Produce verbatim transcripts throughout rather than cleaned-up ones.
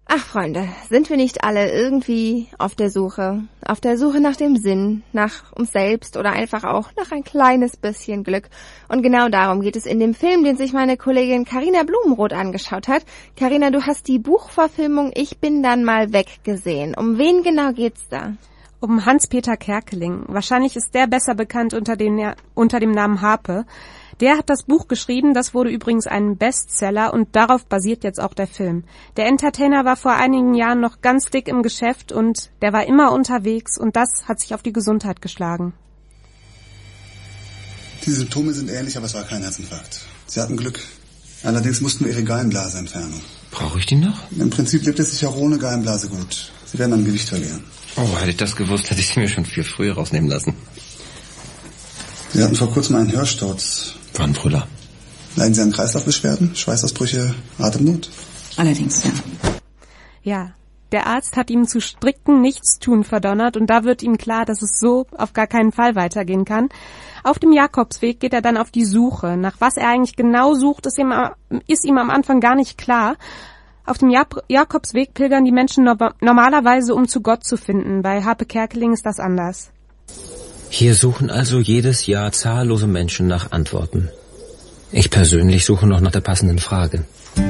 Ach, Freunde, sind wir nicht alle irgendwie auf der Suche? Auf der Suche nach dem Sinn, nach uns selbst oder einfach auch nach ein kleines bisschen Glück. Und genau darum geht es in dem Film, den sich meine Kollegin Carina Blumenroth angeschaut hat. Carina, du hast die Buchverfilmung Ich bin dann mal weg gesehen. Um wen genau geht's da? Um Hans-Peter Kerkeling. Wahrscheinlich ist der besser bekannt unter, den, unter dem Namen Harpe. Der hat das Buch geschrieben, das wurde übrigens ein Bestseller und darauf basiert jetzt auch der Film. Der Entertainer war vor einigen Jahren noch ganz dick im Geschäft und der war immer unterwegs und das hat sich auf die Gesundheit geschlagen. Die Symptome sind ähnlich, aber es war kein Herzinfarkt. Sie hatten Glück. Allerdings mussten wir ihre Gallenblase entfernen. Brauche ich die noch? Im Prinzip lebt es sich auch ohne Gallenblase gut. Sie werden an Gewicht verlieren. Oh, hätte ich das gewusst, hätte ich sie mir schon viel früher rausnehmen lassen. Sie hatten vor kurzem einen Hörsturz. War ein Brüller. Leiden Sie an Kreislaufbeschwerden, Schweißausbrüche, Atemnot? Allerdings, ja. Ja, der Arzt hat ihm zu strikten Nichtstun verdonnert und da wird ihm klar, dass es so auf gar keinen Fall weitergehen kann. Auf dem Jakobsweg geht er dann auf die Suche. Nach was er eigentlich genau sucht, ist ihm, ist ihm am Anfang gar nicht klar. Auf dem Jakobsweg pilgern die Menschen no- normalerweise, um zu Gott zu finden. Bei Harpe Kerkeling ist das anders. Hier suchen also jedes Jahr zahllose Menschen nach Antworten. Ich persönlich suche noch nach der passenden Frage.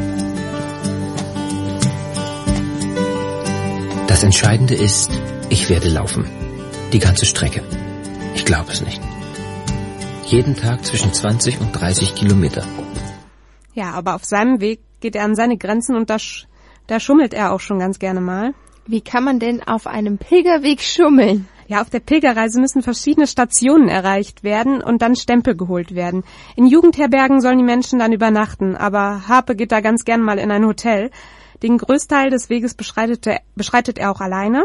Das Entscheidende ist, ich werde laufen. Die ganze Strecke. Ich glaube es nicht. Jeden Tag zwischen zwanzig und dreißig Kilometer. Ja, aber auf seinem Weg geht er an seine Grenzen und da, sch- da schummelt er auch schon ganz gerne mal. Wie kann man denn auf einem Pilgerweg schummeln? Ja, auf der Pilgerreise müssen verschiedene Stationen erreicht werden und dann Stempel geholt werden. In Jugendherbergen sollen die Menschen dann übernachten, aber Harpe geht da ganz gern mal in ein Hotel. Den Größteil des Weges beschreitet er, beschreitet er auch alleine.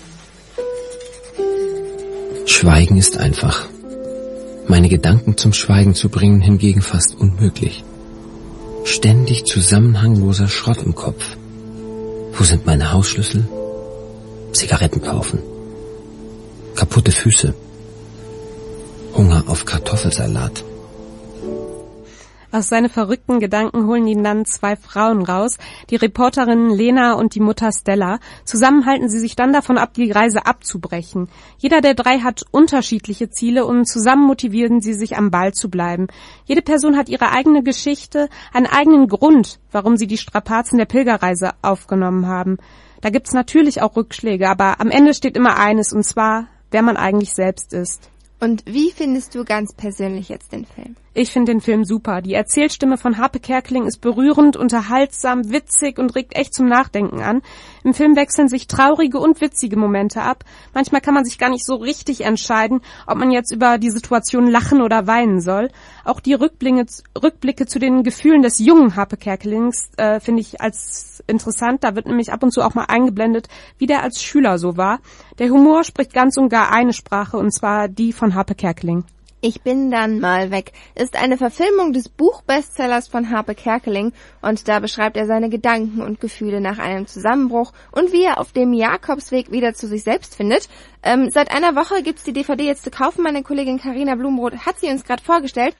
Schweigen ist einfach. Meine Gedanken zum Schweigen zu bringen hingegen fast unmöglich. Ständig zusammenhangloser Schrott im Kopf. Wo sind meine Hausschlüssel? Zigaretten kaufen. Kaputte Füße. Hunger auf Kartoffelsalat. Aus seinen verrückten Gedanken holen ihn dann zwei Frauen raus, die Reporterin Lena und die Mutter Stella. Zusammen halten sie sich dann davon ab, die Reise abzubrechen. Jeder der drei hat unterschiedliche Ziele und zusammen motivieren sie sich, am Ball zu bleiben. Jede Person hat ihre eigene Geschichte, einen eigenen Grund, warum sie die Strapazen der Pilgerreise aufgenommen haben. Da gibt's natürlich auch Rückschläge, aber am Ende steht immer eines, und zwar, wer man eigentlich selbst ist. Und wie findest du ganz persönlich jetzt den Film? Ich finde den Film super. Die Erzählstimme von Harpe Kerkeling ist berührend, unterhaltsam, witzig und regt echt zum Nachdenken an. Im Film wechseln sich traurige und witzige Momente ab. Manchmal kann man sich gar nicht so richtig entscheiden, ob man jetzt über die Situation lachen oder weinen soll. Auch die Rückblicke, Rückblicke zu den Gefühlen des jungen Harpe Kerkelings äh, finde ich als interessant. Da wird nämlich ab und zu auch mal eingeblendet, wie der als Schüler so war. Der Humor spricht ganz und gar eine Sprache, und zwar die von Harpe Kerkeling. Ich bin dann mal weg ist eine Verfilmung des Buchbestsellers von Harpe Kerkeling und da beschreibt er seine Gedanken und Gefühle nach einem Zusammenbruch und wie er auf dem Jakobsweg wieder zu sich selbst findet. Ähm, seit einer Woche gibt's die D V D jetzt zu kaufen. Meine Kollegin Carina Blumenroth hat sie uns gerade vorgestellt